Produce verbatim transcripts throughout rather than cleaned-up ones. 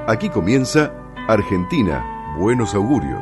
Aquí comienza Argentina, Buenos Augurios.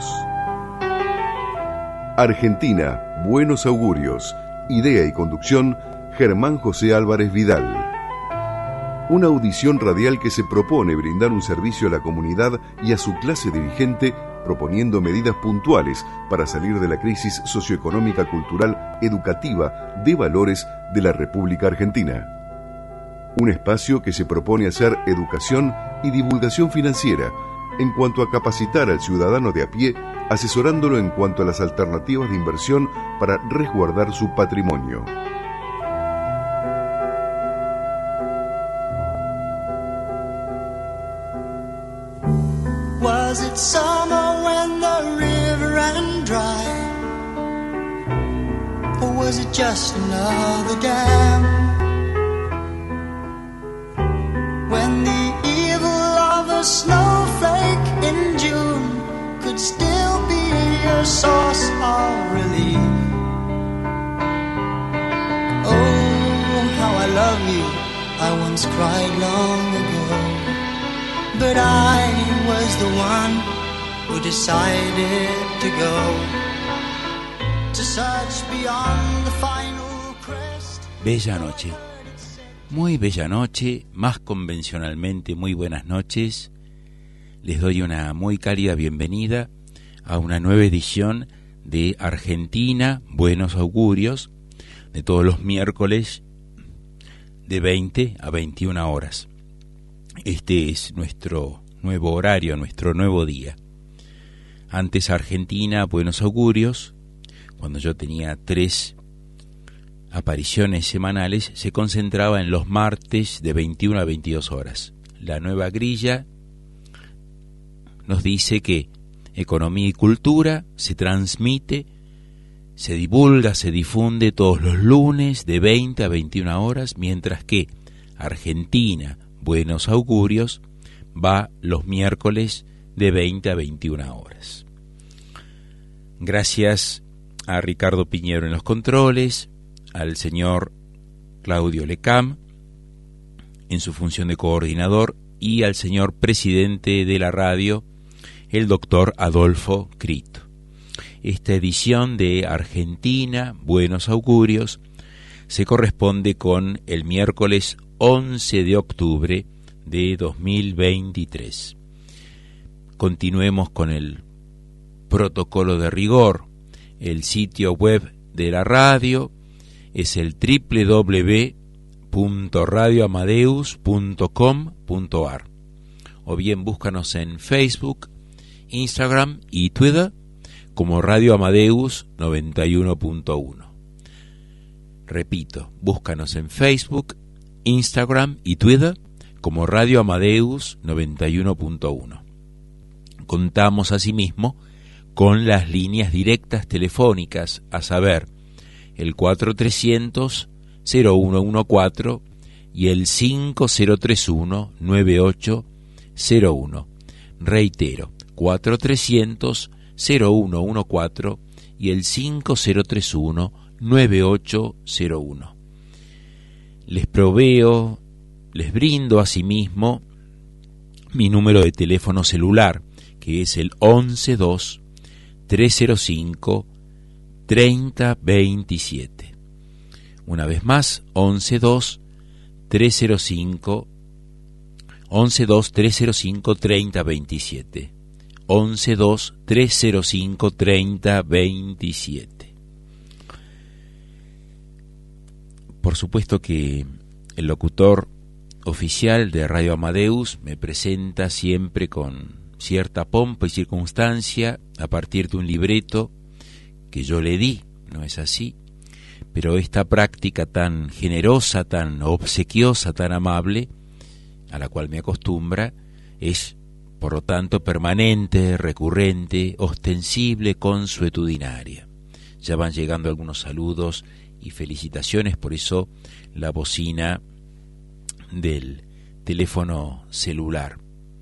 Argentina, Buenos Augurios. Idea y conducción, Germán José Álvarez Vidal. Una audición radial que se propone brindar un servicio a la comunidad y a su clase dirigente, proponiendo medidas puntuales para salir de la crisis socioeconómica, cultural, educativa, de valores de la República Argentina. Un espacio que se propone hacer educación y divulgación financiera en cuanto a capacitar al ciudadano de a pie, asesorándolo en cuanto a las alternativas de inversión para resguardar su patrimonio. Was it summer when the river ran dry? Or was it just another dam? When the evil of a snowflake in June could still be your source of relief. Oh, how I love you, I once cried long ago. But I was the one who decided to go to search beyond the final crest. Bella noche, muy bella noche, más convencionalmente muy buenas noches. Les doy una muy cálida bienvenida a una nueva edición de Argentina, Buenos Augurios, de todos los miércoles de veinte a veintiuna horas. Este es nuestro nuevo horario, nuestro nuevo día. Antes Argentina, Buenos Augurios, cuando yo tenía tres apariciones semanales, se concentraba en los martes de veintiuna a veintidós horas. La nueva grilla nos dice que economía y cultura se transmite, se divulga, se difunde todos los lunes de veinte a veintiuna horas, mientras que Argentina, Buenos Augurios va los miércoles de veinte a veintiuna horas. Gracias a Ricardo Piñero en los controles, al señor Claudio Lecam en su función de coordinador y al señor presidente de la radio, el doctor Adolfo Crito. Esta edición de Argentina, Buenos Augurios, se corresponde con el miércoles once de octubre de dos mil veintitrés. Continuemos con el protocolo de rigor. El sitio web de la radio es el doble u doble u doble u punto radio amadeus punto com punto a r, o bien búscanos en Facebook, Instagram y Twitter como Radio Amadeus noventa y uno punto uno. Repito, búscanos en Facebook, Instagram y Twitter como Radio Amadeus noventa y uno punto uno. Contamos asimismo con las líneas directas telefónicas, a saber, el cuatro trescientos cero uno uno cuatro y el cinco cero tres uno nueve ocho cero uno. Reitero, cuatro trescientos cero uno uno cuatro y el cinco cero tres uno nueve ocho cero uno. Les proveo, les brindo asimismo mi número de teléfono celular, que es el once dos tres cero cinco treinta veintisiete. Una vez más, once dos tres cero cinco once dos tres cero cinco treinta veintisiete. once dos tres cero cinco treinta veintisiete. Por supuesto que el locutor oficial de Radio Amadeus me presenta siempre con cierta pompa y circunstancia a partir de un libreto que yo le di, ¿no es así? Pero esta práctica tan generosa, tan obsequiosa, tan amable, a la cual me acostumbra, es, por lo tanto, permanente, recurrente, ostensible, consuetudinaria. Ya van llegando algunos saludos y felicitaciones, por eso la bocina del teléfono celular.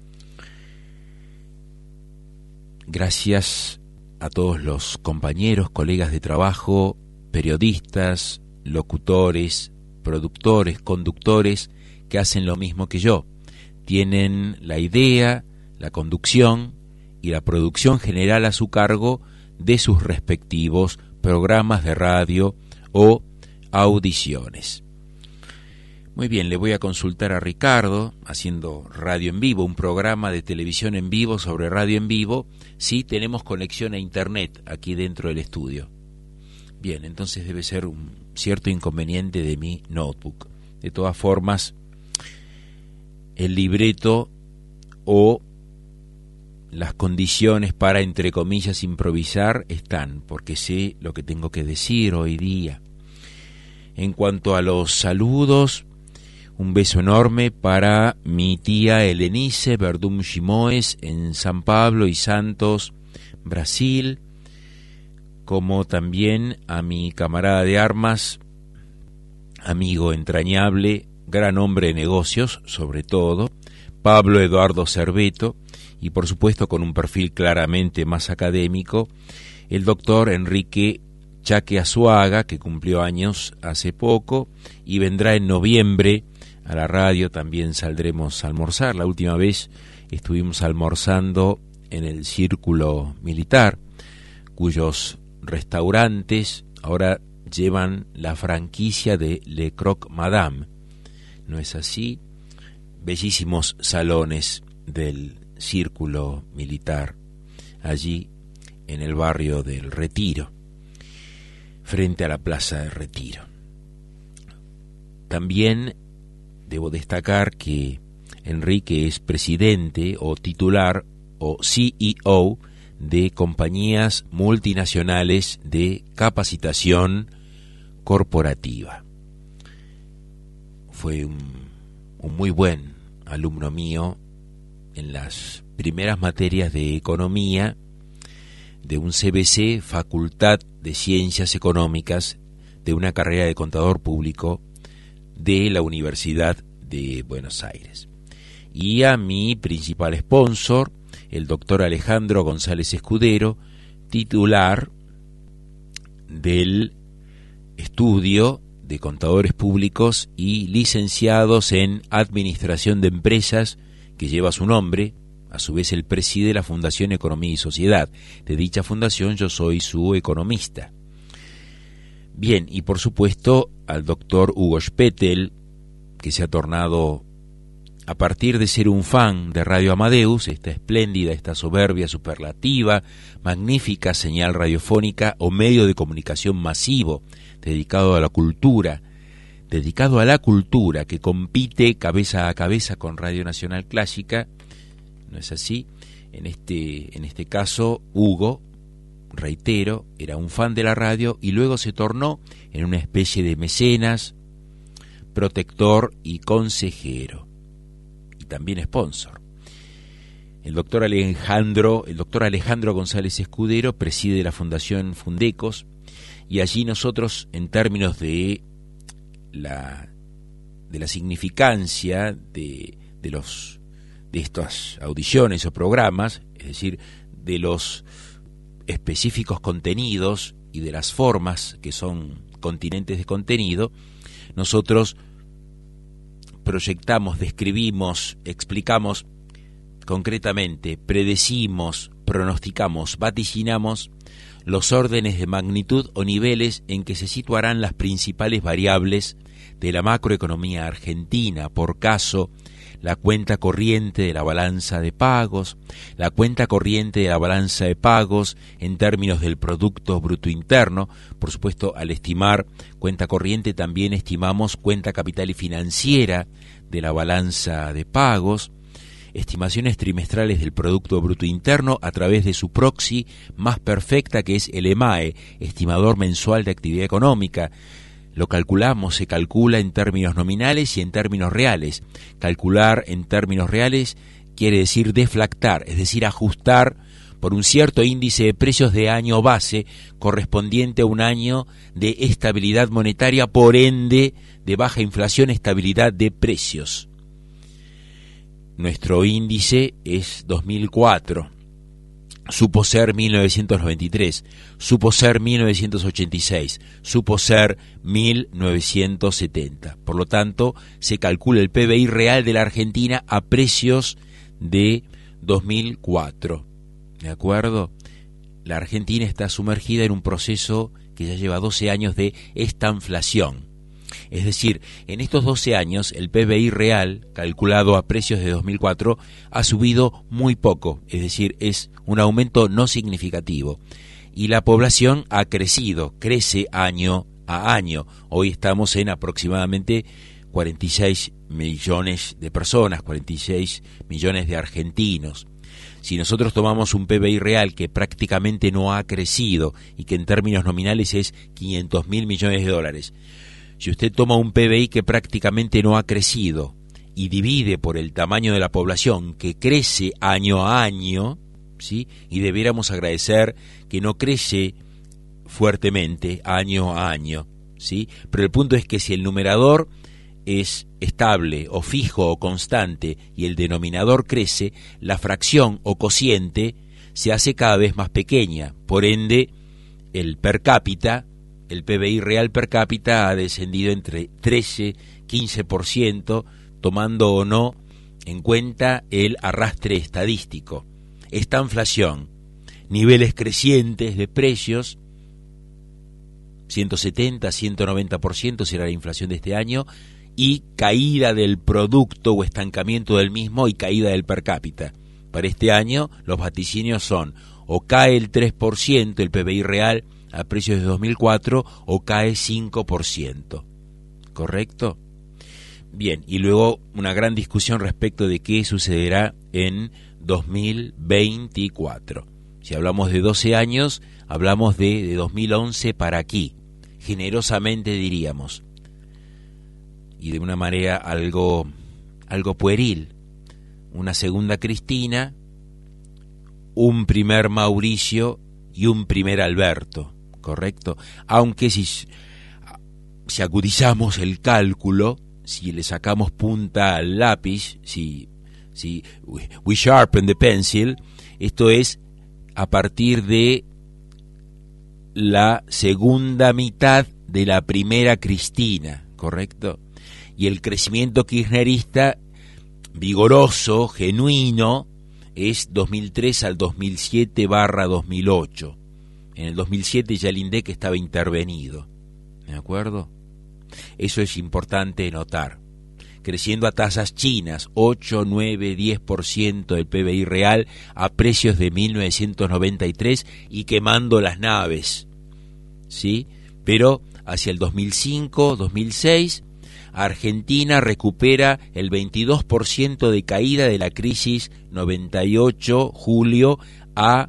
Gracias a todos los compañeros, colegas de trabajo, periodistas, locutores, productores, conductores que hacen lo mismo que yo. Tienen la idea la conducción y la producción general a su cargo de sus respectivos programas de radio o audiciones. Muy bien, le voy a consultar a Ricardo, haciendo radio en vivo, un programa de televisión en vivo sobre radio en vivo, si tenemos conexión a internet aquí dentro del estudio. Bien, entonces debe ser un cierto inconveniente de mi notebook. De todas formas, el libreto o las condiciones para, entre comillas, improvisar están, porque sé lo que tengo que decir hoy día. En cuanto a los saludos, un beso enorme para mi tía Helenice Verdum Chimoes en San Pablo y Santos, Brasil, como también a mi camarada de armas, amigo entrañable, gran hombre de negocios, sobre todo, Pablo Eduardo Cerveto, y por supuesto con un perfil claramente más académico, el doctor Enrique Chaque Azuaga, que cumplió años hace poco y vendrá en noviembre a la radio. También saldremos a almorzar. La última vez estuvimos almorzando en el Círculo Militar, cuyos restaurantes ahora llevan la franquicia de Le Croque Madame. ¿No es así? Bellísimos salones del Círculo Militar, allí en el barrio del Retiro, frente a la Plaza de Retiro. También debo destacar que Enrique es presidente o titular o C E O de compañías multinacionales de capacitación corporativa. Fue un, un muy buen alumno mío en las primeras materias de economía de un C B C, Facultad de Ciencias Económicas, de una carrera de contador público de la Universidad de Buenos Aires. Y a mi principal sponsor, el doctor Alejandro González Escudero, titular del estudio de contadores públicos y licenciados en Administración de Empresas, que lleva su nombre. A su vez, él preside la Fundación Economía y Sociedad. De dicha fundación yo soy su economista. Bien, y por supuesto al doctor Hugo Spettel, que se ha tornado, a partir de ser un fan de Radio Amadeus, esta espléndida, esta soberbia, superlativa, magnífica señal radiofónica o medio de comunicación masivo, dedicado a la cultura, dedicado a la cultura, que compite cabeza a cabeza con Radio Nacional Clásica. ¿No es así? En este, en este caso, Hugo, reitero, era un fan de la radio y luego se tornó en una especie de mecenas, protector y consejero, y también sponsor. El doctor Alejandro, el doctor Alejandro González Escudero preside la Fundación Fundecos, y allí nosotros, en términos de la, de la significancia de, de los de estas audiciones o programas, es decir, de los específicos contenidos y de las formas que son continentes de contenido, nosotros proyectamos, describimos, explicamos concretamente, predecimos, pronosticamos, vaticinamos los órdenes de magnitud o niveles en que se situarán las principales variables de la macroeconomía argentina, por caso la cuenta corriente de la balanza de pagos, la cuenta corriente de la balanza de pagos en términos del Producto Bruto Interno. Por supuesto, al estimar cuenta corriente también estimamos cuenta capital y financiera de la balanza de pagos, estimaciones trimestrales del Producto Bruto Interno a través de su proxy más perfecta, que es el EMAE, estimador mensual de actividad económica. Lo calculamos, se calcula en términos nominales y en términos reales. Calcular en términos reales quiere decir deflactar, es decir, ajustar por un cierto índice de precios de año base correspondiente a un año de estabilidad monetaria, por ende de baja inflación, estabilidad de precios. Nuestro índice es dos mil cuatro. Supo ser mil novecientos noventa y tres, supo ser mil novecientos ochenta y seis, supo ser mil novecientos setenta. Por lo tanto, se calcula el P B I real de la Argentina a precios de dos mil cuatro. ¿De acuerdo? La Argentina está sumergida en un proceso que ya lleva doce años de estanflación. Es decir, en estos doce años el P B I real, calculado a precios de dos mil cuatro, ha subido muy poco, es decir, es un aumento no significativo. Y la población ha crecido, crece año a año. Hoy estamos en aproximadamente cuarenta y seis millones de personas, cuarenta y seis millones de argentinos. Si nosotros tomamos un P B I real que prácticamente no ha crecido y que en términos nominales es quinientos mil millones de dólares, si usted toma un P B I que prácticamente no ha crecido y divide por el tamaño de la población que crece año a año, ¿sí? Y debiéramos agradecer que no crece fuertemente año a año, ¿sí? Pero el punto es que si el numerador es estable o fijo o constante y el denominador crece, la fracción o cociente se hace cada vez más pequeña. Por ende, el per cápita, el P B I real per cápita ha descendido entre trece y quince por ciento, tomando o no en cuenta el arrastre estadístico. Esta inflación, niveles crecientes de precios, ciento setenta, ciento noventa por ciento será la inflación de este año, y caída del producto o estancamiento del mismo y caída del per cápita. Para este año los vaticinios son o cae el tres por ciento el P B I real a precios de dos mil cuatro o cae cinco por ciento. ¿Correcto? Bien, y luego una gran discusión respecto de qué sucederá en dos mil veinticuatro. Si hablamos de doce años, hablamos de, de dos mil once para aquí, generosamente diríamos, y de una manera algo, algo pueril, una segunda Cristina, un primer Mauricio y un primer Alberto, ¿correcto? Aunque si, si agudizamos el cálculo, si le sacamos punta al lápiz, si, si we sharpen the pencil, esto es a partir de la segunda mitad de la primera Cristina, ¿correcto? Y el crecimiento kirchnerista vigoroso, genuino, es dos mil tres al dos mil siete barra dos mil ocho. En el dos mil siete ya el INDEC estaba intervenido, ¿de acuerdo? Eso es importante notar. Creciendo a tasas chinas, ocho, nueve, diez por ciento del P B I real a precios de mil novecientos noventa y tres y quemando las naves, ¿sí? Pero hacia el dos mil cinco, dos mil seis, Argentina recupera el veintidós por ciento de caída de la crisis noventa y ocho, julio, a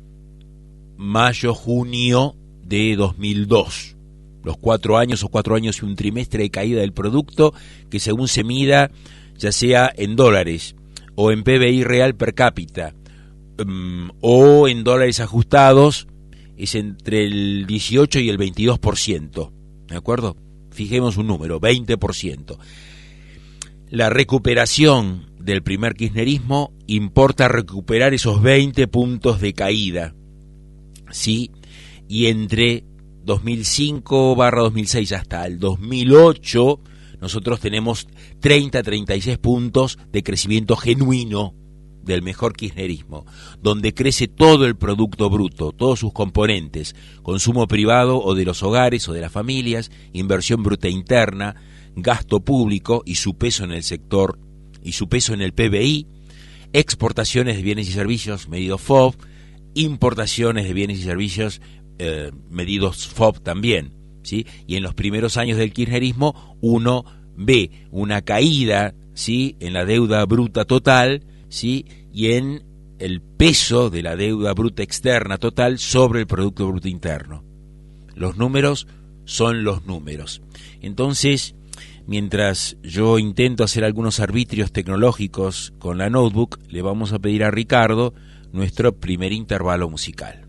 mayo-junio de dos mil dos. Los cuatro años o cuatro años y un trimestre de caída del producto que según se mida, ya sea en dólares o en P B I real per cápita um, o en dólares ajustados, es entre el dieciocho y el veintidós por ciento, ¿de acuerdo? Fijemos un número, veinte por ciento. La recuperación del primer kirchnerismo importa recuperar esos veinte puntos de caída, ¿sí? Y entre dos mil cinco barra dos mil seis hasta el dos mil ocho, nosotros tenemos treinta a treinta y seis puntos de crecimiento genuino del mejor kirchnerismo, donde crece todo el producto bruto, todos sus componentes, consumo privado o de los hogares o de las familias, inversión bruta interna, gasto público y su peso en el sector y su peso en el P B I, exportaciones de bienes y servicios medido F O B, importaciones de bienes y servicios eh, medidos F O B también, ¿sí? Y en los primeros años del kirchnerismo uno ve una caída, ¿sí?, en la deuda bruta total, ¿sí?, y en el peso de la deuda bruta externa total sobre el Producto Bruto Interno. Los números son los números. Entonces, mientras yo intento hacer algunos arbitrios tecnológicos con la notebook, le vamos a pedir a Ricardo nuestro primer intervalo musical.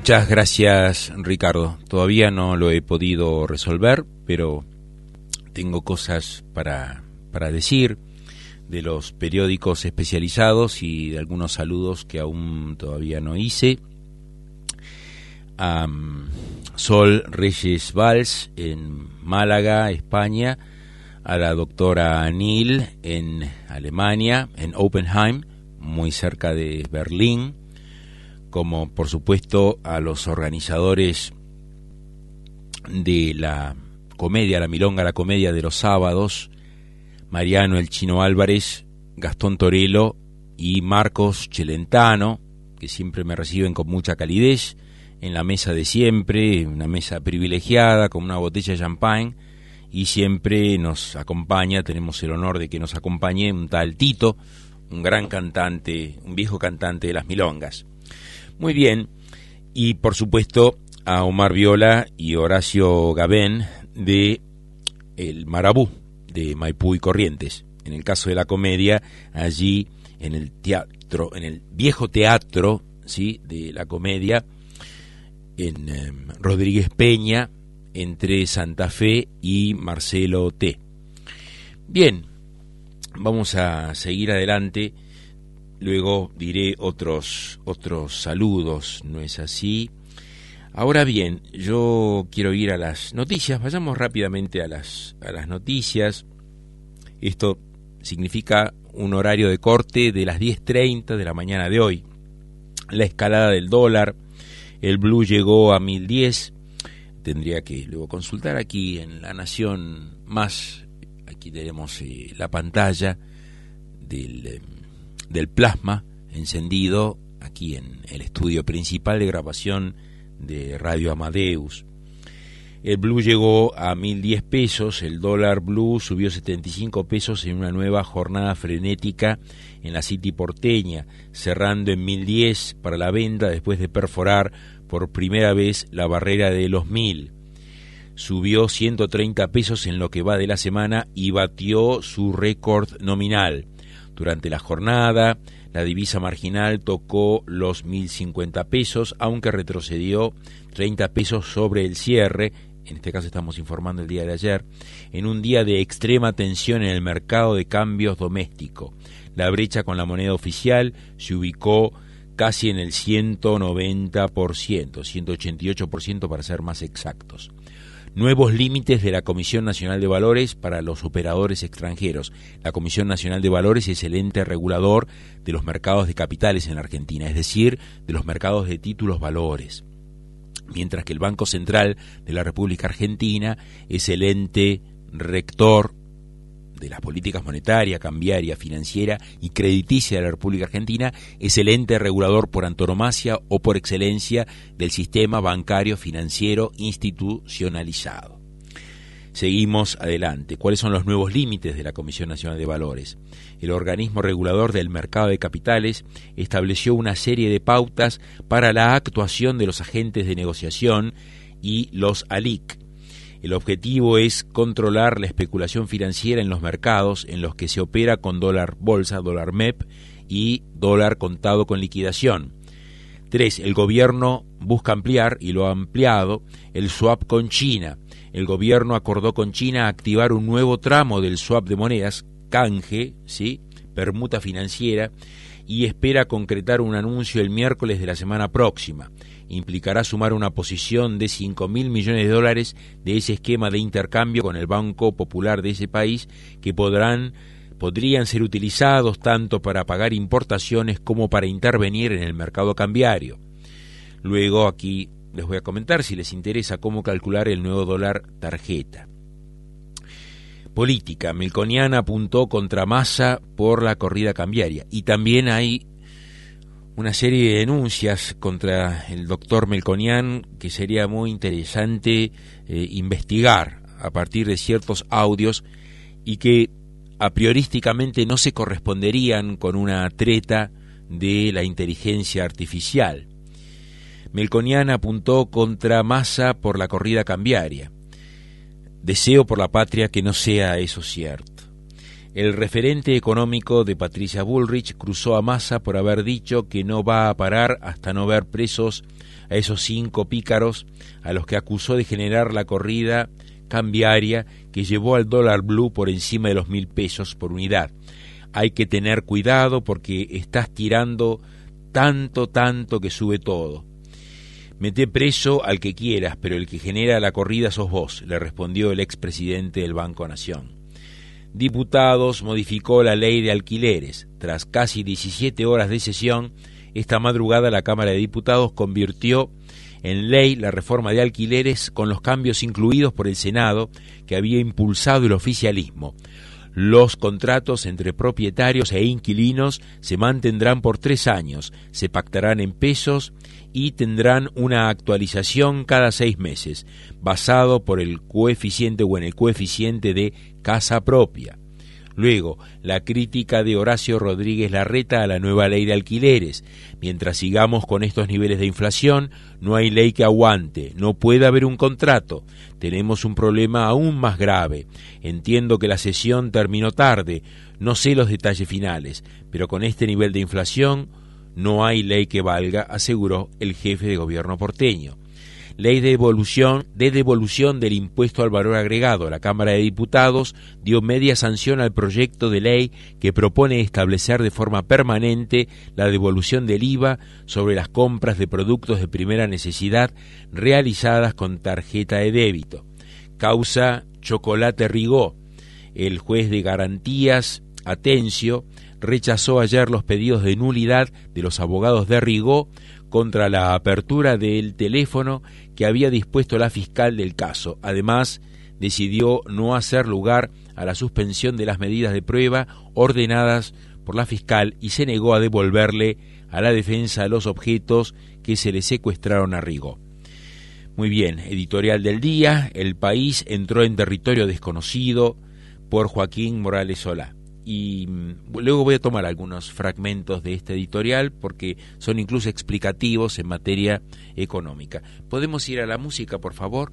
Muchas gracias, Ricardo. Todavía no lo he podido resolver, pero tengo cosas para, para decir de los periódicos especializados y de algunos saludos que aún todavía no hice. A um, Sol Reyes Valls en Málaga, España, a la doctora Anil en Alemania, en Oppenheim, muy cerca de Berlín, como por supuesto a los organizadores de la comedia, la milonga, la comedia de los sábados, Mariano el Chino Álvarez, Gastón Torello y Marcos Celentano, que siempre me reciben con mucha calidez en la mesa de siempre, una mesa privilegiada con una botella de champán, y siempre nos acompaña, tenemos el honor de que nos acompañe un tal Tito, un gran cantante, un viejo cantante de las milongas. Muy bien, y por supuesto a Omar Viola y Horacio Gabén de El Marabú, de Maipú y Corrientes. En el caso de la comedia, allí en el teatro, en el viejo teatro, ¿sí?, de la comedia, en eh, Rodríguez Peña, entre Santa Fe y Marcelo T. Bien, vamos a seguir adelante. Luego diré otros otros saludos, ¿no es así? Ahora bien, yo quiero ir a las noticias. Vayamos rápidamente a las a las noticias. Esto significa un horario de corte de las diez treinta de la mañana de hoy. La escalada del dólar, el blue llegó a mil diez. Tendría que luego consultar aquí en La Nación Más. Aquí tenemos eh, la pantalla del... Eh, del plasma encendido aquí en el estudio principal de grabación de Radio Amadeus. El blue llegó a mil diez pesos, el dólar blue subió setenta y cinco pesos en una nueva jornada frenética en la City porteña, cerrando en mil diez para la venta después de perforar por primera vez la barrera de los mil. Subió ciento treinta pesos en lo que va de la semana y batió su récord nominal. Durante la jornada, la divisa marginal tocó los mil cincuenta pesos, aunque retrocedió treinta pesos sobre el cierre, en este caso estamos informando el día de ayer, en un día de extrema tensión en el mercado de cambios doméstico. La brecha con la moneda oficial se ubicó casi en el ciento noventa por ciento, ciento ochenta y ocho por ciento para ser más exactos. Nuevos límites de la Comisión Nacional de Valores para los operadores extranjeros. La Comisión Nacional de Valores es el ente regulador de los mercados de capitales en la Argentina, es decir, de los mercados de títulos valores. Mientras que el Banco Central de la República Argentina es el ente rector de las políticas monetaria, cambiaria, financiera y crediticia de la República Argentina, es el ente regulador por antonomasia o por excelencia del sistema bancario financiero institucionalizado. Seguimos adelante. ¿Cuáles son los nuevos límites de la Comisión Nacional de Valores? El organismo regulador del mercado de capitales estableció una serie de pautas para la actuación de los agentes de negociación y los A L I C. El objetivo es controlar la especulación financiera en los mercados en los que se opera con dólar bolsa, dólar M E P y dólar contado con liquidación. Tres, el gobierno busca ampliar, y lo ha ampliado, el swap con China. El gobierno acordó con China activar un nuevo tramo del swap de monedas, canje, ¿sí?, permuta financiera, y espera concretar un anuncio el miércoles de la semana próxima. Implicará sumar una posición de cinco mil millones de dólares de ese esquema de intercambio con el Banco Popular de ese país, que podrán, podrían ser utilizados tanto para pagar importaciones como para intervenir en el mercado cambiario. Luego aquí les voy a comentar, si les interesa, cómo calcular el nuevo dólar tarjeta. Política. Melconian apuntó contra Massa por la corrida cambiaria, y también hay una serie de denuncias contra el doctor Melconian que sería muy interesante eh, investigar a partir de ciertos audios y que a priorísticamente no se corresponderían con una treta de la inteligencia artificial. Melconian apuntó contra Massa por la corrida cambiaria. Deseo por la patria que no sea eso cierto. El referente económico de Patricia Bullrich cruzó a Massa por haber dicho que no va a parar hasta no ver presos a esos cinco pícaros a los que acusó de generar la corrida cambiaria que llevó al dólar blue por encima de los mil pesos por unidad. Hay que tener cuidado porque estás tirando tanto, tanto que sube todo. Mete preso al que quieras, pero el que genera la corrida sos vos, le respondió el expresidente del Banco Nación. Diputados modificó la ley de alquileres. Tras casi diecisiete horas de sesión, esta madrugada la Cámara de Diputados convirtió en ley la reforma de alquileres con los cambios incluidos por el Senado que había impulsado el oficialismo. Los contratos entre propietarios e inquilinos se mantendrán por tres años, se pactarán en pesos y tendrán una actualización cada seis meses, basado por el coeficiente o en el coeficiente de casa propia. Luego, la crítica de Horacio Rodríguez Larreta a la nueva ley de alquileres. Mientras sigamos con estos niveles de inflación, no hay ley que aguante, no puede haber un contrato. Tenemos un problema aún más grave. Entiendo que la sesión terminó tarde, no sé los detalles finales, pero con este nivel de inflación no hay ley que valga, aseguró el jefe de gobierno porteño. Ley de devolución, de devolución del impuesto al valor agregado. La Cámara de Diputados dio media sanción al proyecto de ley que propone establecer de forma permanente la devolución del I V A sobre las compras de productos de primera necesidad realizadas con tarjeta de débito. Causa Chocolate Rigó. El juez de garantías, Atencio, rechazó ayer los pedidos de nulidad de los abogados de Rigó contra la apertura del teléfono que había dispuesto la fiscal del caso. Además, decidió no hacer lugar a la suspensión de las medidas de prueba ordenadas por la fiscal y se negó a devolverle a la defensa los objetos que se le secuestraron a Rigó. Muy bien, editorial del día. El País entró en territorio desconocido por Joaquín Morales Solá. Y luego voy a tomar algunos fragmentos de este editorial porque son incluso explicativos en materia económica. ¿Podemos ir a la música, por favor?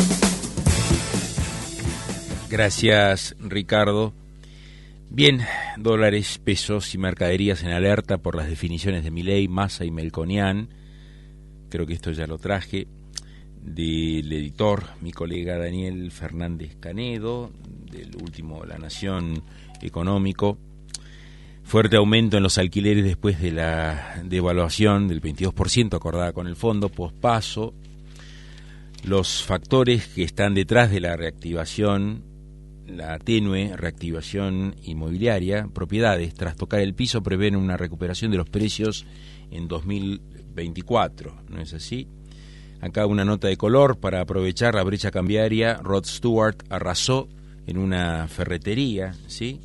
Gracias, Ricardo. Bien, dólares, pesos y mercaderías en alerta por las definiciones de Milei, Massa y Melconian. Creo que esto ya lo traje del editor, mi colega Daniel Fernández Canedo, del último La Nación Económico. Fuerte aumento en los alquileres después de la devaluación del veintidós por ciento acordada con el fondo pospaso. Los factores que están detrás de la reactivación, la tenue reactivación inmobiliaria, propiedades tras tocar el piso, prevén una recuperación de los precios en dos mil veinticuatro, ¿no es así? Acá una nota de color para aprovechar la brecha cambiaria. Rod Stewart arrasó en una ferretería, ¿sí?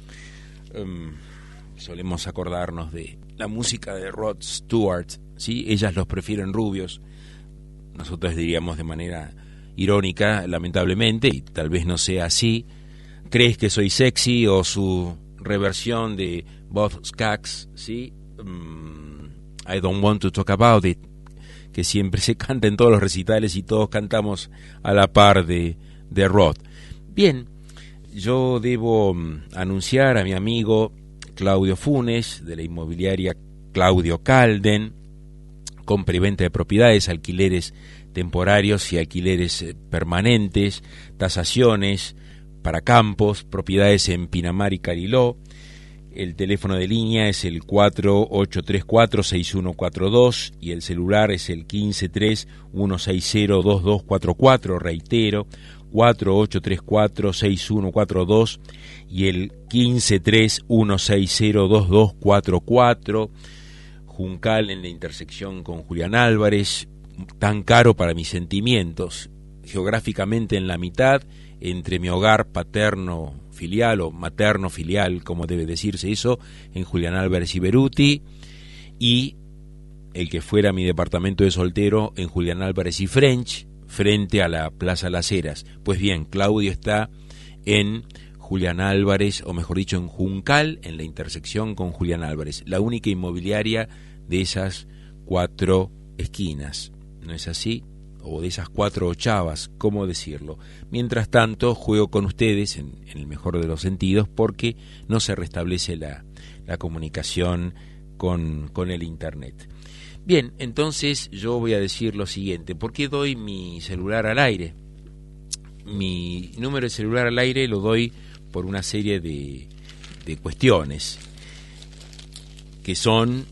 Um, solemos acordarnos de la música de Rod Stewart, ¿sí? Ellas los prefieren rubios, nosotros diríamos de manera irónica, lamentablemente, y tal vez no sea así. ¿Crees que soy sexy? O su reversión de Bob Skaggs, ¿sí? Um, I don't want to talk about it, que siempre se canta en todos los recitales y todos cantamos a la par de, de Rod. Bien, yo debo um, anunciar a mi amigo Claudio Funes, de la inmobiliaria Claudio Calden, compra y venta de propiedades, alquileres temporarios y alquileres eh, permanentes, tasaciones para campos, propiedades en Pinamar y Cariló. El teléfono de línea es el cuatro ocho tres cuatro, seis uno cuatro dos y el celular es el uno cinco tres, uno seis cero, dos dos cuatro cuatro, reitero, cuatro ocho tres cuatro, seis uno cuatro dos y el uno cinco tres, uno seis cero, dos dos cuatro cuatro. Juncal, en la intersección con Julián Álvarez, tan caro para mis sentimientos, geográficamente en la mitad entre mi hogar paterno filial o materno filial, como debe decirse eso, en Julián Álvarez y Beruti, y el que fuera mi departamento de soltero en Julián Álvarez y French, frente a la Plaza Las Heras. Pues bien, Claudio está en Julián Álvarez, o mejor dicho, en Juncal, en la intersección con Julián Álvarez, la única inmobiliaria de esas cuatro esquinas, ¿no es así? O de esas cuatro ochavas, ¿cómo decirlo? Mientras tanto, juego con ustedes, en, en el mejor de los sentidos, porque no se restablece la, la comunicación con, con el Internet. Bien, entonces yo voy a decir lo siguiente. ¿Por qué doy mi celular al aire? Mi número de celular al aire lo doy por una serie de, de cuestiones que son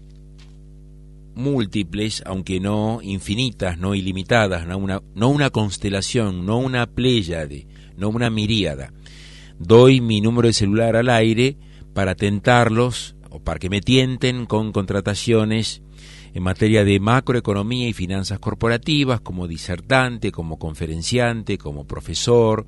múltiples, aunque no infinitas, no ilimitadas, no una, no una constelación, no una pléyade, no una miríada. Doy mi número de celular al aire para tentarlos, o para que me tienten con contrataciones en materia de macroeconomía y finanzas corporativas, como disertante, como conferenciante, como profesor,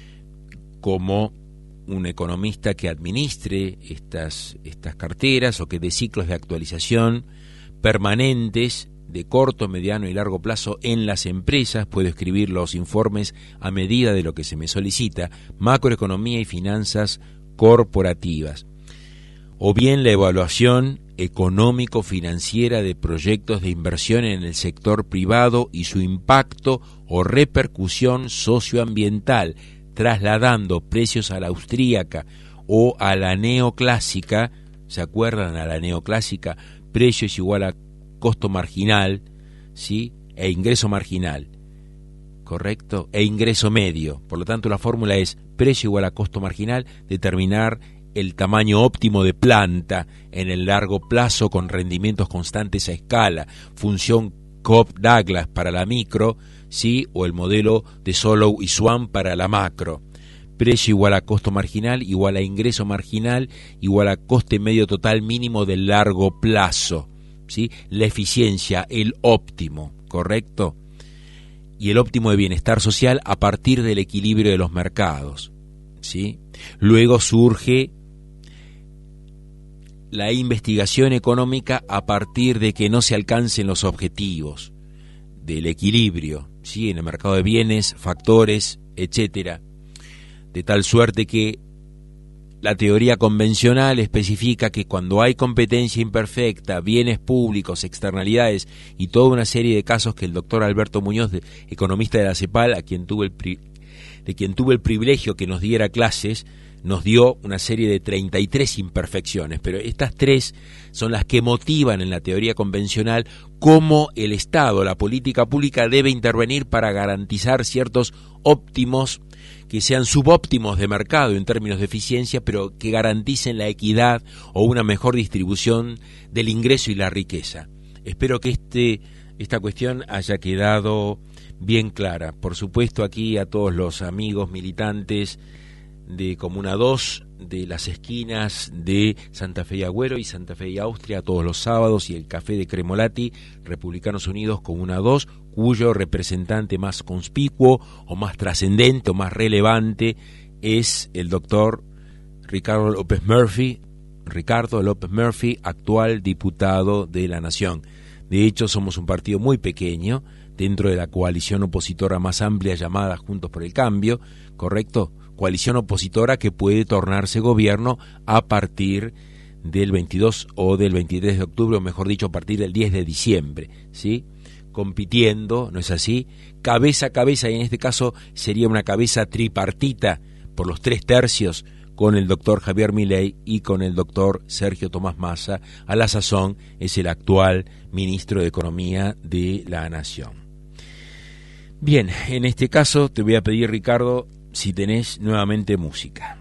como un economista que administre estas, estas carteras, o que dé ciclos de actualización permanentes de corto, mediano y largo plazo en las empresas. Puedo escribir los informes a medida de lo que se me solicita, macroeconomía y finanzas corporativas, o bien la evaluación económico-financiera de proyectos de inversión en el sector privado y su impacto o repercusión socioambiental, trasladando precios a la austríaca o a la neoclásica. ¿Se acuerdan? A la neoclásica, precio es igual a costo marginal, ¿sí? E ingreso marginal, ¿correcto? E ingreso medio. Por lo tanto, la fórmula es precio igual a costo marginal, determinar el tamaño óptimo de planta en el largo plazo con rendimientos constantes a escala, función Cobb-Douglas para la micro, ¿sí? O el modelo de Solow y Swan para la macro. Precio igual a costo marginal, igual a ingreso marginal, igual a coste medio total mínimo del largo plazo, ¿sí? La eficiencia, el óptimo, ¿correcto? Y el óptimo de bienestar social a partir del equilibrio de los mercados, ¿sí? Luego surge la investigación económica a partir de que no se alcancen los objetivos del equilibrio, ¿sí? En el mercado de bienes, factores, etcétera. De tal suerte que la teoría convencional especifica que cuando hay competencia imperfecta, bienes públicos, externalidades y toda una serie de casos que el doctor Alberto Muñoz, economista de la CEPAL, a quien tuve el, pri de quien tuve el privilegio que nos diera clases, nos dio una serie de treinta y tres imperfecciones, pero estas tres son las que motivan en la teoría convencional cómo el Estado, la política pública, debe intervenir para garantizar ciertos óptimos que sean subóptimos de mercado en términos de eficiencia, pero que garanticen la equidad o una mejor distribución del ingreso y la riqueza. Espero que este, esta cuestión haya quedado bien clara. Por supuesto, aquí a todos los amigos militantes de Comuna dos, de las esquinas de Santa Fe y Agüero y Santa Fe y Austria, todos los sábados, y el Café de Cremolati, Republicanos Unidos Comuna dos, cuyo representante más conspicuo o más trascendente o más relevante es el doctor Ricardo López Murphy, Ricardo López Murphy, actual diputado de la Nación. De hecho, somos un partido muy pequeño dentro de la coalición opositora más amplia llamada Juntos por el Cambio, ¿correcto? Coalición opositora que puede tornarse gobierno a partir del veintidós o del veintitrés de octubre, o mejor dicho, a partir del diez de diciembre, ¿sí? Compitiendo, ¿no es así? Cabeza a cabeza, y en este caso sería una cabeza tripartita por los tres tercios, con el doctor Javier Milei y con el doctor Sergio Tomás Massa. A la sazón es el actual ministro de Economía de la Nación. Bien, en este caso te voy a pedir, Ricardo, si tenés nuevamente música.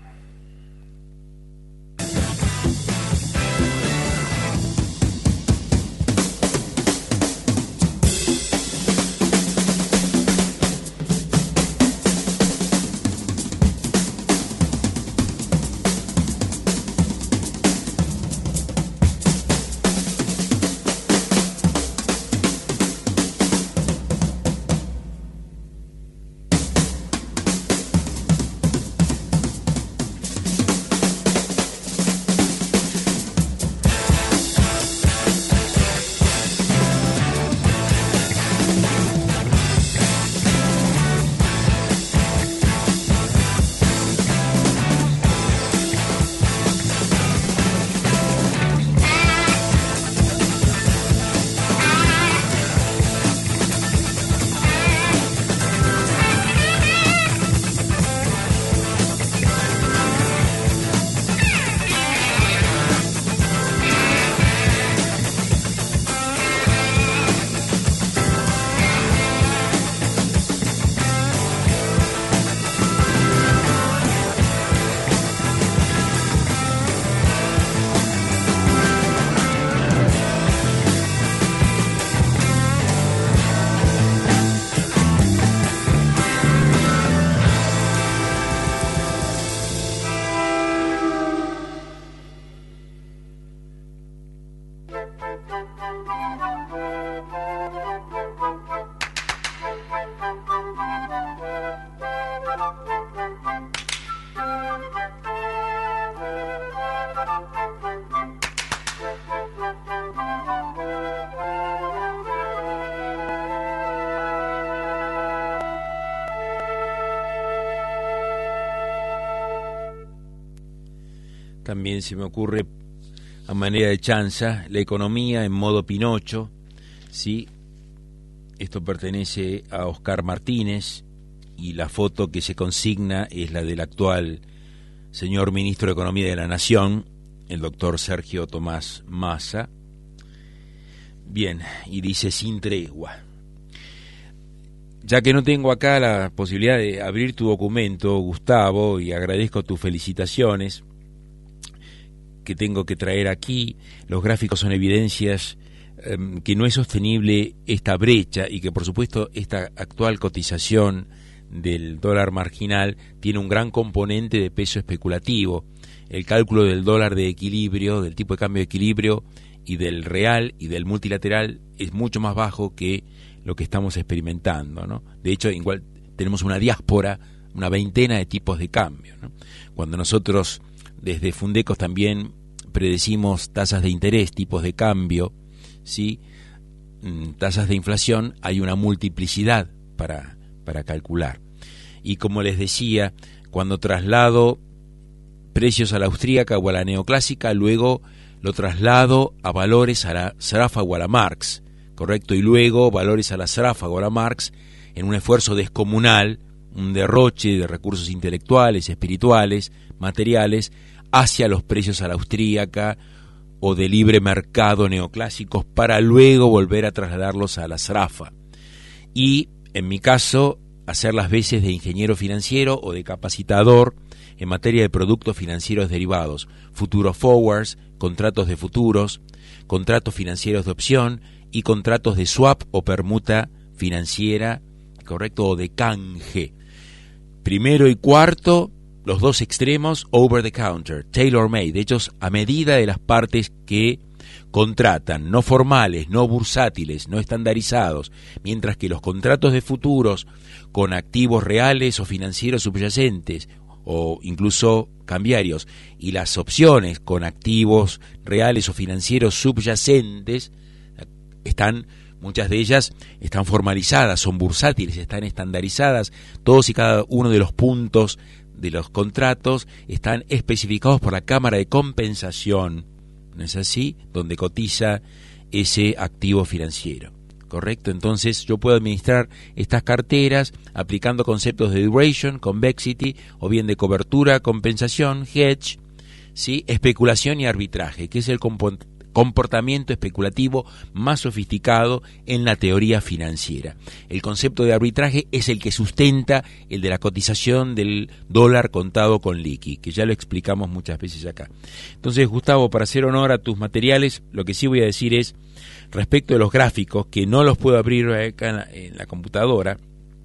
También se me ocurre, a manera de chanza, la economía en modo Pinocho, ¿sí? Esto pertenece a Oscar Martínez y la foto que se consigna es la del actual señor ministro de Economía de la Nación, el doctor Sergio Tomás Massa. Bien, y dice: sin tregua. Ya que no tengo acá la posibilidad de abrir tu documento, Gustavo, y agradezco tus felicitaciones, que tengo que traer aquí, los gráficos son evidencias eh, que no es sostenible esta brecha y que por supuesto esta actual cotización del dólar marginal tiene un gran componente de peso especulativo. El cálculo del dólar de equilibrio, del tipo de cambio de equilibrio y del real y del multilateral es mucho más bajo que lo que estamos experimentando, ¿no? De hecho, igual tenemos una diáspora, una veintena de tipos de cambio, ¿no? Cuando nosotros desde Fundecos también predecimos tasas de interés, tipos de cambio, ¿sí? Tasas de inflación, hay una multiplicidad para, para calcular. Y como les decía, cuando traslado precios a la austríaca o a la neoclásica, luego lo traslado a valores a la Srafa o a la Marx, ¿correcto? Y luego valores a la Srafa o a la Marx en un esfuerzo descomunal un derroche de recursos intelectuales, espirituales, materiales, hacia los precios a la austríaca o de libre mercado neoclásicos para luego volver a trasladarlos a la Srafa. Y, en mi caso, hacer las veces de ingeniero financiero o de capacitador en materia de productos financieros derivados, futuro forwards, contratos de futuros, contratos financieros de opción y contratos de swap o permuta financiera, correcto, o de canje. Primero y cuarto, los dos extremos, over the counter, tailor made, hechos a medida de las partes que contratan, no formales, no bursátiles, no estandarizados, mientras que los contratos de futuros con activos reales o financieros subyacentes o incluso cambiarios, y las opciones con activos reales o financieros subyacentes están, muchas de ellas están formalizadas, son bursátiles, están estandarizadas, todos y cada uno de los puntos de los contratos están especificados por la Cámara de Compensación, ¿no es así?, donde cotiza ese activo financiero. ¿Correcto? Entonces yo puedo administrar estas carteras aplicando conceptos de duration, convexity, o bien de cobertura, compensación, hedge, ¿sí?, especulación y arbitraje, que es el comportamiento especulativo más sofisticado en la teoría financiera. El concepto de arbitraje es el que sustenta el de la cotización del dólar contado con liqui, que ya lo explicamos muchas veces acá. Entonces, Gustavo, para hacer honor a tus materiales, lo que sí voy a decir es, respecto de los gráficos, que no los puedo abrir acá en la, en la computadora,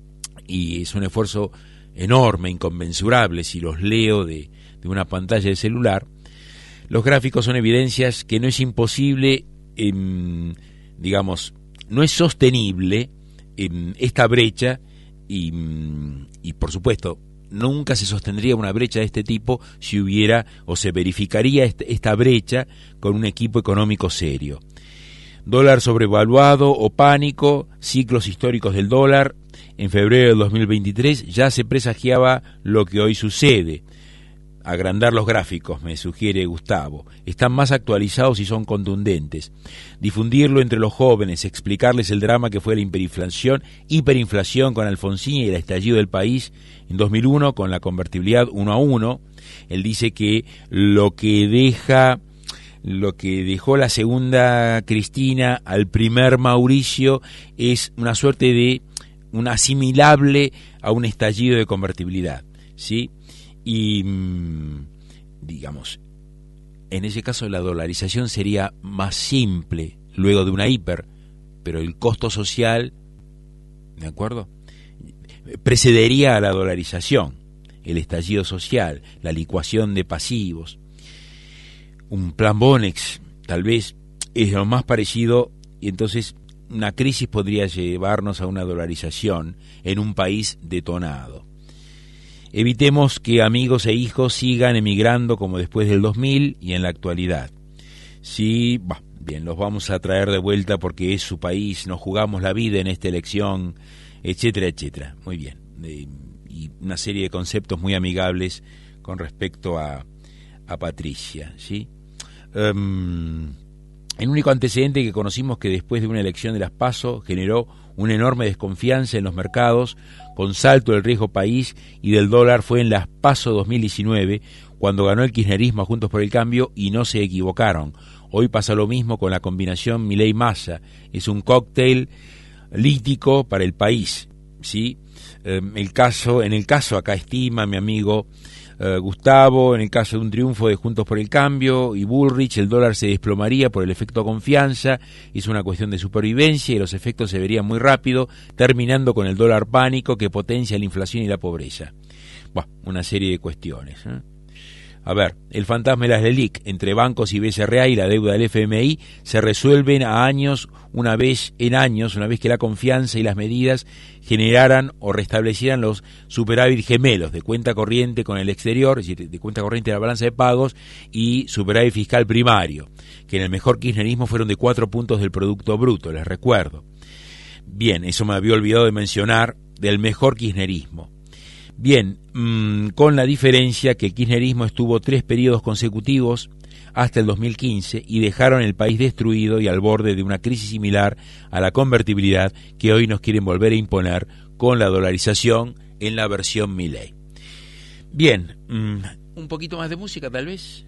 y es un esfuerzo enorme, inconmensurable, si los leo de, de una pantalla de celular. Los gráficos son evidencias que no es imposible, eh, digamos, no es sostenible eh, esta brecha, y, y por supuesto, nunca se sostendría una brecha de este tipo si hubiera o se verificaría este, esta brecha con un equipo económico serio. Dólar sobrevaluado o pánico, ciclos históricos del dólar. En febrero del dos mil veintitrés ya se presagiaba lo que hoy sucede. Agrandar los gráficos, me sugiere Gustavo. Están más actualizados y son contundentes. Difundirlo entre los jóvenes, explicarles el drama que fue la hiperinflación, hiperinflación con Alfonsín y el estallido del país en dos mil uno con la convertibilidad uno a uno. Él dice que lo que deja... lo que dejó la segunda Cristina al primer Mauricio es una suerte de un asimilable a un estallido de convertibilidad, ¿sí? Y digamos, en ese caso la dolarización sería más simple luego de una hiper, pero el costo social, ¿de acuerdo?, precedería a la dolarización, el estallido social, la licuación de pasivos. Un plan Bonex, tal vez, es lo más parecido, y entonces una crisis podría llevarnos a una dolarización en un país detonado. Evitemos que amigos e hijos sigan emigrando como después del dos mil y en la actualidad. Sí, bah, bien, los vamos a traer de vuelta porque es su país, nos jugamos la vida en esta elección, etcétera, etcétera. Muy bien. Eh, y una serie de conceptos muy amigables con respecto a, a Patricia, ¿sí? Um, el único antecedente que conocimos que después de una elección de las PASO generó una enorme desconfianza en los mercados, con salto del riesgo país y del dólar, fue en las PASO dos mil diecinueve, cuando ganó el kirchnerismo a Juntos por el Cambio y no se equivocaron. Hoy pasa lo mismo con la combinación Milei-Massa, es un cóctel lítico para el país, ¿sí? Um, el caso, en el caso acá estima mi amigo Uh, Gustavo, en el caso de un triunfo de Juntos por el Cambio y Bullrich, el dólar se desplomaría por el efecto confianza, es una cuestión de supervivencia y los efectos se verían muy rápido, terminando con el dólar pánico que potencia la inflación y la pobreza. Bueno, una serie de cuestiones, ¿eh? A ver, el fantasma de las LELIC entre bancos y B C R A y la deuda del F M I se resuelven a años, una vez en años, una vez que la confianza y las medidas generaran o restablecieran los superávit gemelos de cuenta corriente con el exterior, es decir, de cuenta corriente de la balanza de pagos y superávit fiscal primario, que en el mejor kirchnerismo fueron de cuatro puntos del Producto Bruto, les recuerdo. Bien, eso me había olvidado de mencionar del mejor kirchnerismo. Bien, mmm, con la diferencia que el kirchnerismo estuvo tres periodos consecutivos hasta el dos mil quince y dejaron el país destruido y al borde de una crisis similar a la convertibilidad que hoy nos quieren volver a imponer con la dolarización en la versión Miley. Bien, mmm, un poquito más de música tal vez.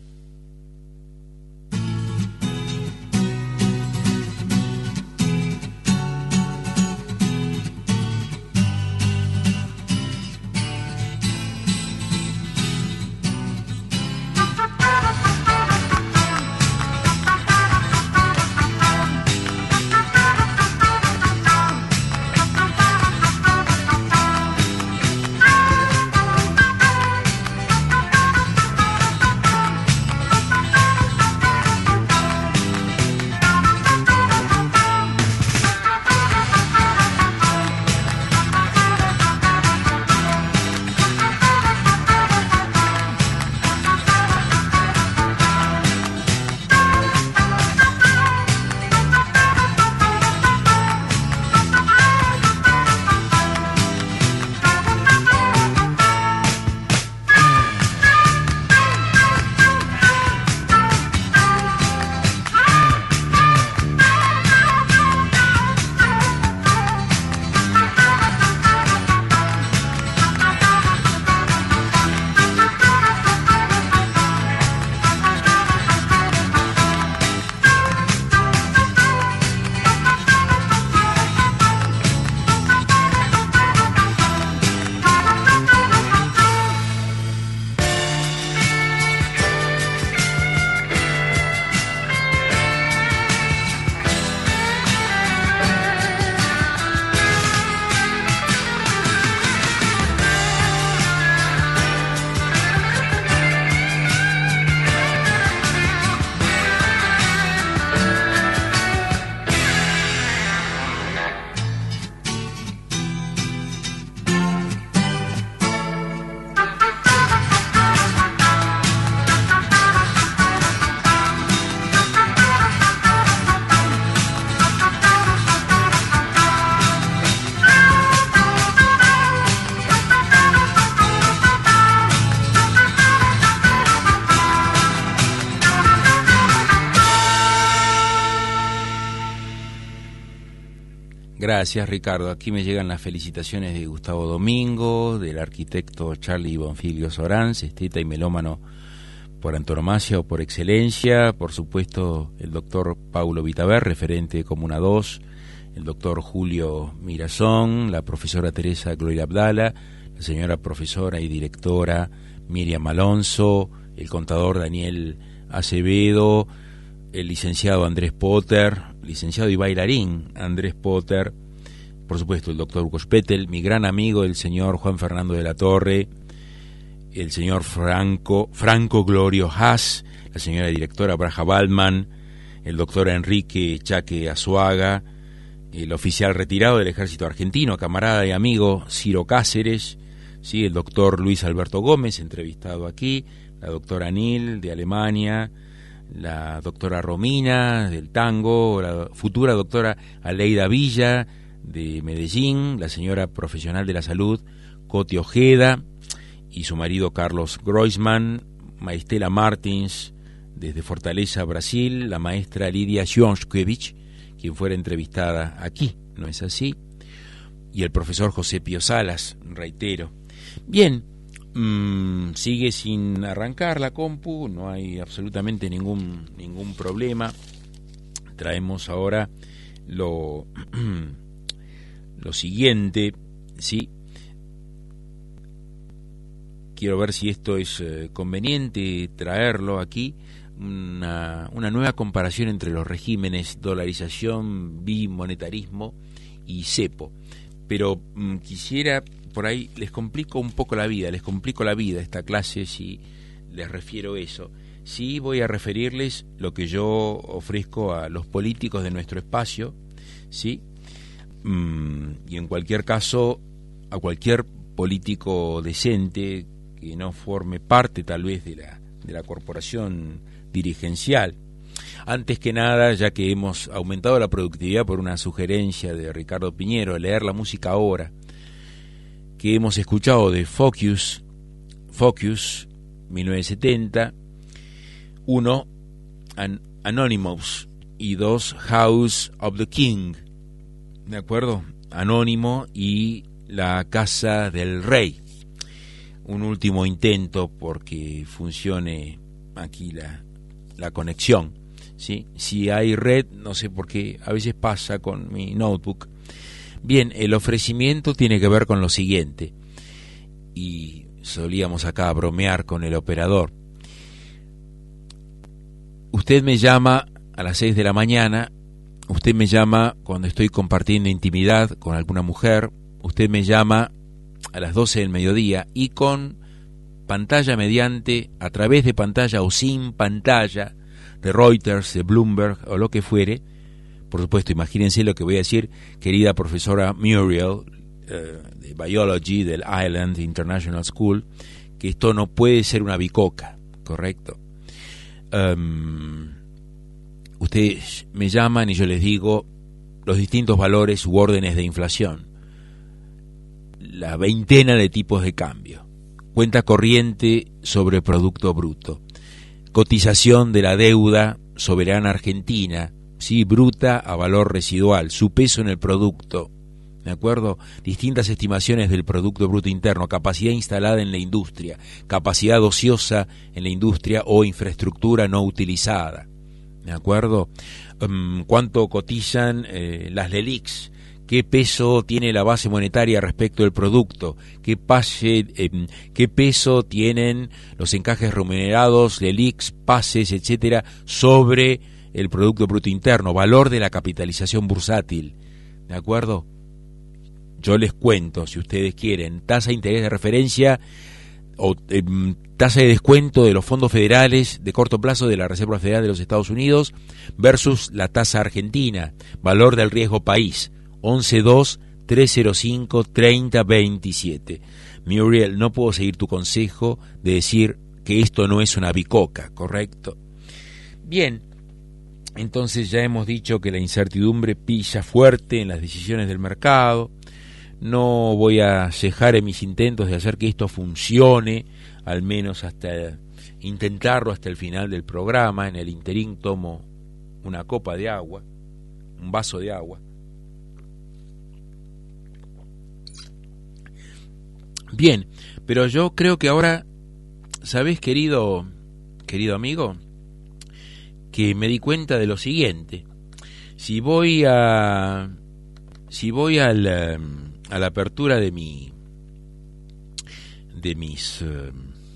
Gracias, Ricardo. Aquí me llegan las felicitaciones de Gustavo Domingo, del arquitecto Charlie Bonfilio Sorans, esteta y melómano por antonomasia o por excelencia, por supuesto el doctor Paulo Vitaver, referente de Comuna dos, el doctor Julio Mirazón, la profesora Teresa Gloria Abdala, la señora profesora y directora Miriam Alonso, el contador Daniel Acevedo, el licenciado Andrés Potter, licenciado y bailarín Andrés Potter, por supuesto el doctor Hugo Spettel, mi gran amigo el señor Juan Fernando de la Torre, el señor Franco, Franco Glorio Haas, la señora directora Braja Baldman, el doctor Enrique Chaque Azuaga, el oficial retirado del ejército argentino, camarada y amigo Ciro Cáceres, ¿sí? El doctor Luis Alberto Gómez, entrevistado aquí, la doctora Nil de Alemania, la doctora Romina del tango, la futura doctora Aleida Villa de Medellín, la señora profesional de la salud Coti Ojeda y su marido Carlos Groisman, Maestela Martins desde Fortaleza, Brasil, la maestra Lidia Sionskiewicz, quien fuera entrevistada aquí, ¿no es así? Y el profesor José Pío Salas, reitero. Bien, mmm, sigue sin arrancar la compu, no hay absolutamente ningún, ningún problema. Traemos ahora lo, lo siguiente, ¿sí? Quiero ver si esto es eh, conveniente traerlo aquí, una, una nueva comparación entre los regímenes dolarización, bimonetarismo y cepo. Pero mm, quisiera, por ahí les complico un poco la vida, les complico la vida esta clase si les refiero eso. Sí voy a referirles lo que yo ofrezco a los políticos de nuestro espacio, ¿sí? Mm, y en cualquier caso, a cualquier político decente que no forme parte tal vez de la, de la corporación dirigencial. Antes que nada, ya que hemos aumentado la productividad por una sugerencia de Ricardo Piñero, leer la música ahora, que hemos escuchado de Focus, Focus, mil novecientos setenta, uno, An- Anonymous, y dos, House of the King, ¿de acuerdo? Anónimo y la Casa del Rey. Un último intento porque funcione aquí la, la conexión, ¿sí? Si hay red, no sé por qué, a veces pasa con mi notebook. Bien, el ofrecimiento tiene que ver con lo siguiente, y solíamos acá bromear con el operador. Usted me llama a las seis de la mañana, usted me llama cuando estoy compartiendo intimidad con alguna mujer, usted me llama a las doce del mediodía, y con pantalla mediante, a través de pantalla o sin pantalla, de Reuters, de Bloomberg o lo que fuere. Por supuesto, imagínense lo que voy a decir, querida profesora Muriel, uh, de Biology del Island International School, que esto no puede ser una bicoca, ¿correcto? Um, ustedes me llaman y yo les digo los distintos valores u órdenes de inflación, la veintena de tipos de cambio, cuenta corriente sobre Producto Bruto, cotización de la deuda soberana argentina, sí, bruta a valor residual, su peso en el producto, ¿de acuerdo? Distintas estimaciones del Producto Bruto Interno, capacidad instalada en la industria, capacidad ociosa en la industria o infraestructura no utilizada, ¿de acuerdo? Um, ¿Cuánto cotizan eh, las LELIQs? ¿Qué peso tiene la base monetaria respecto del producto? ¿Qué, pase, eh, ¿Qué peso tienen los encajes remunerados, LELIQs, pases, etcétera, sobre el Producto Bruto Interno? Valor de la capitalización bursátil, ¿de acuerdo? Yo les cuento, si ustedes quieren, tasa de interés de referencia o eh, tasa de descuento de los fondos federales de corto plazo de la Reserva Federal de los Estados Unidos versus la tasa argentina, valor del riesgo país, once dos tres cero cinco treinta veintisiete. Muriel, no puedo seguir tu consejo de decir que esto no es una bicoca, ¿correcto? Bien, entonces ya hemos dicho que la incertidumbre pilla fuerte en las decisiones del mercado. No voy a cejar en mis intentos de hacer que esto funcione, al menos hasta intentarlo hasta el final del programa. En el interín tomo una copa de agua, un vaso de agua. Bien, pero yo creo que ahora, ¿sabés, querido, querido amigo? Que me di cuenta de lo siguiente. Si voy a, si voy al, a la apertura de mi, de mis uh,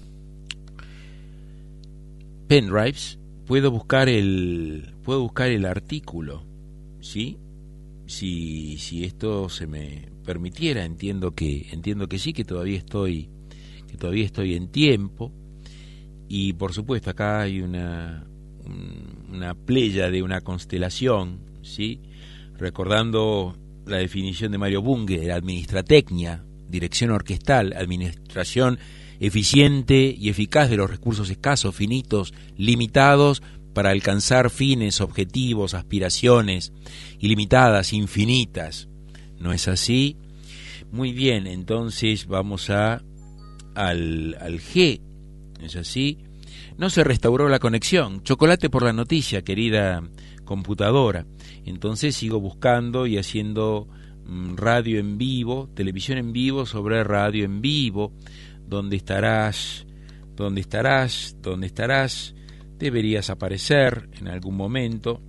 pendrives, puedo buscar el, puedo buscar el artículo, ¿sí? Si, si esto se me permitiera, entiendo que, entiendo que sí, que todavía estoy, que todavía estoy en tiempo, y por supuesto acá hay una, un, una playa de una constelación, ¿sí? Recordando la definición de Mario Bunge, de la administratecnia, dirección orquestal, administración eficiente y eficaz de los recursos escasos, finitos, limitados, para alcanzar fines, objetivos, aspiraciones ilimitadas, infinitas. ¿No es así? Muy bien, entonces vamos a al, al G. ¿Es así? No se restauró la conexión. Chocolate por la noticia, querida computadora. Entonces sigo buscando y haciendo mmm, radio en vivo, televisión en vivo sobre radio en vivo. ¿Dónde estarás? ¿Dónde estarás? ¿Dónde estarás? Deberías aparecer en algún momento.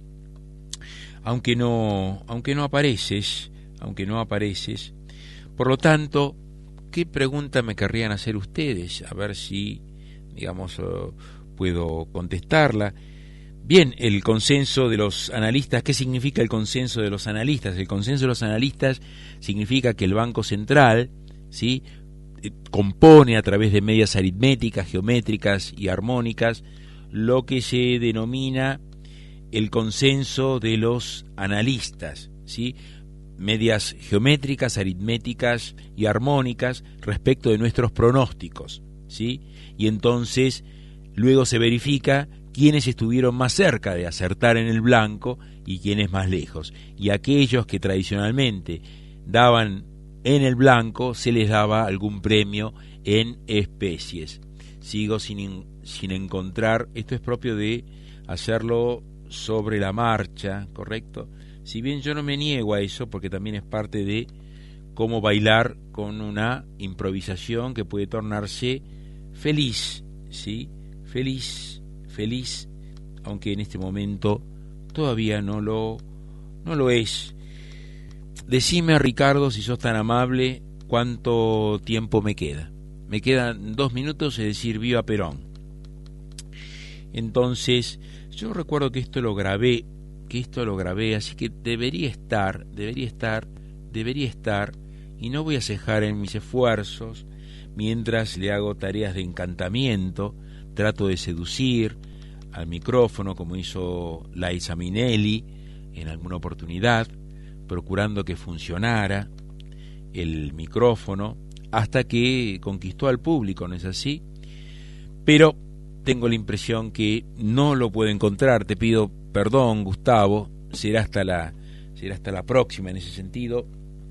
Aunque no, aunque no apareces, aunque no apareces. Por lo tanto, ¿qué pregunta me querrían hacer ustedes? A ver si, digamos, uh, puedo contestarla. Bien, el consenso de los analistas. ¿Qué significa el consenso de los analistas? El consenso de los analistas significa que el Banco Central, ¿sí?, compone a través de medias aritméticas, geométricas y armónicas lo que se denomina el consenso de los analistas, ¿sí?, medias geométricas, aritméticas y armónicas respecto de nuestros pronósticos, ¿sí? Y entonces luego se verifica quiénes estuvieron más cerca de acertar en el blanco y quiénes más lejos. Y aquellos que tradicionalmente daban en el blanco, se les daba algún premio en especies. Sigo sin, sin encontrar, esto es propio de hacerlo sobre la marcha, ¿correcto? Si bien yo no me niego a eso, porque también es parte de cómo bailar con una improvisación que puede tornarse feliz, ¿sí? Feliz, feliz, aunque en este momento todavía no lo, no lo es. Decime, Ricardo, si sos tan amable, cuánto tiempo me queda. Me quedan dos minutos, es decir, viva Perón. Entonces, yo recuerdo que esto lo grabé, que esto lo grabé, así que debería estar, debería estar, debería estar, y no voy a cejar en mis esfuerzos, mientras le hago tareas de encantamiento, trato de seducir al micrófono, como hizo Liza Minnelli en alguna oportunidad, procurando que funcionara el micrófono, hasta que conquistó al público, ¿no es así? Pero tengo la impresión que no lo puedo encontrar. Te pido perdón, Gustavo, será hasta la, será hasta la próxima en ese sentido.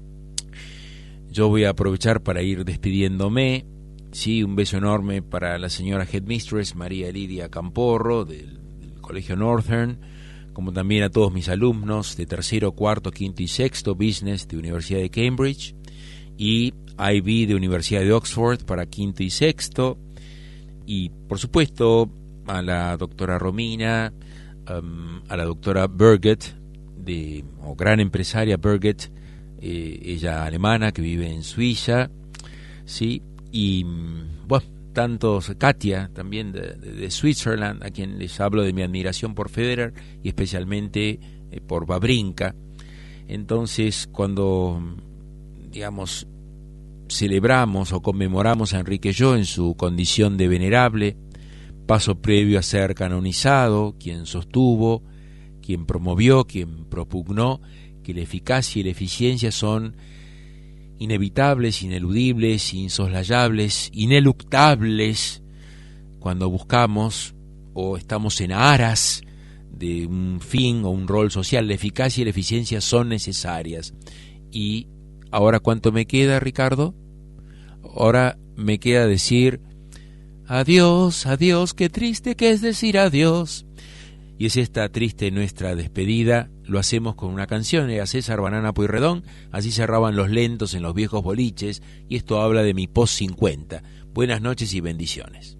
Yo voy a aprovechar para ir despidiéndome. Sí, un beso enorme para la señora Headmistress María Lidia Camporro del, del Colegio Northern, como también a todos mis alumnos de tercero, cuarto, quinto y sexto Business de Universidad de Cambridge y I B de Universidad de Oxford para quinto y sexto, y por supuesto a la doctora Romina, um, a la doctora Birgit, de, o gran empresaria Birgit, eh, ella alemana que vive en Suiza, sí, y bueno, tantos, Katia también de, de, de Switzerland, a quien les hablo de mi admiración por Federer y especialmente eh, por Wawrinka. Entonces, cuando, digamos, celebramos o conmemoramos a Enrique Yo en su condición de venerable, paso previo a ser canonizado, quien sostuvo, quien promovió, quien propugnó que la eficacia y la eficiencia son inevitables, ineludibles, insoslayables, ineluctables cuando buscamos o estamos en aras de un fin o un rol social. La eficacia y la eficiencia son necesarias. Y ahora, ¿cuánto me queda, Ricardo? Ahora me queda decir adiós, adiós, qué triste que es decir adiós. Y es esta triste nuestra despedida. Lo hacemos con una canción de César Banana Pueyrredón. Así cerraban los lentos en los viejos boliches, y esto habla de mi post cincuenta. Buenas noches y bendiciones.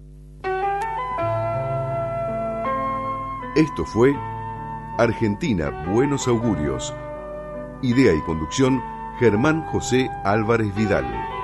Esto fue Argentina Buenos Augurios. Idea y conducción Germán José Álvarez Vidal.